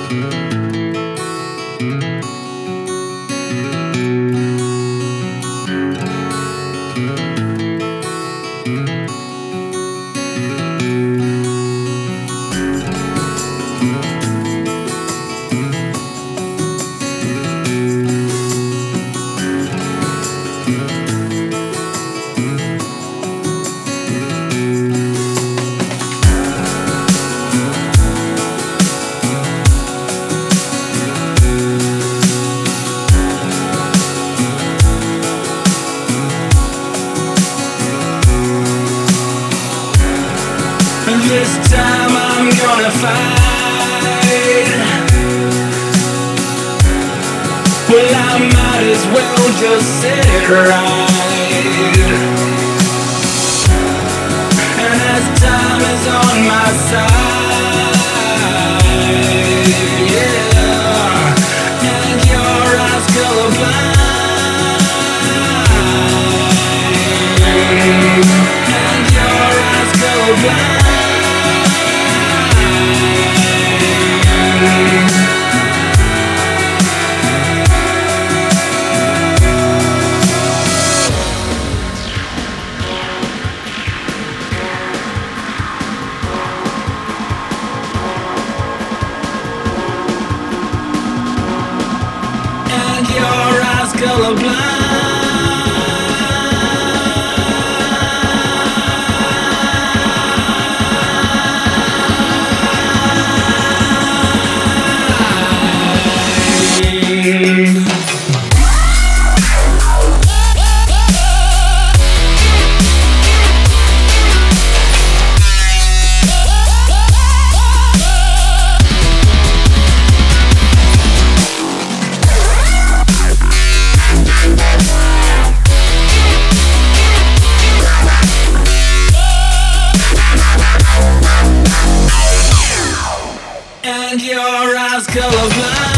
This time I'm gonna fight. Well, I might as well just set it right. And as time is on my side, yeah, and your eyes colorblind, and your eyes colorblind. And your eyes colorblind. And your eyes colorblind.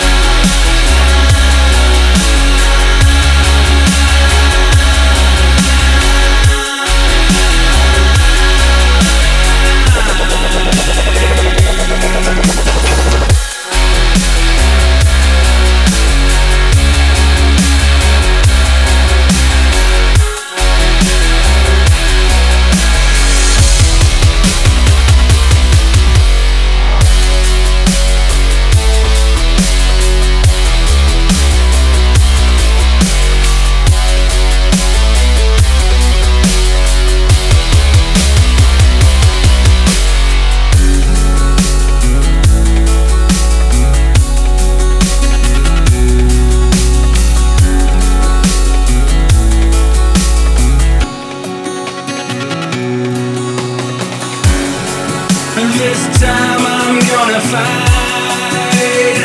This time I'm gonna fight.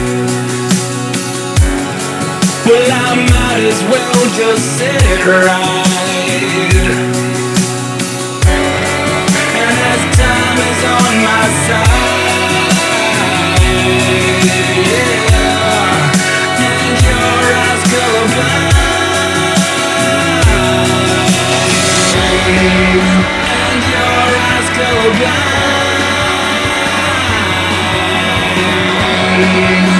Well, I might as well just set it right. And as time is on my side, yeah, and your eyes colorblind, and your eyes colorblind.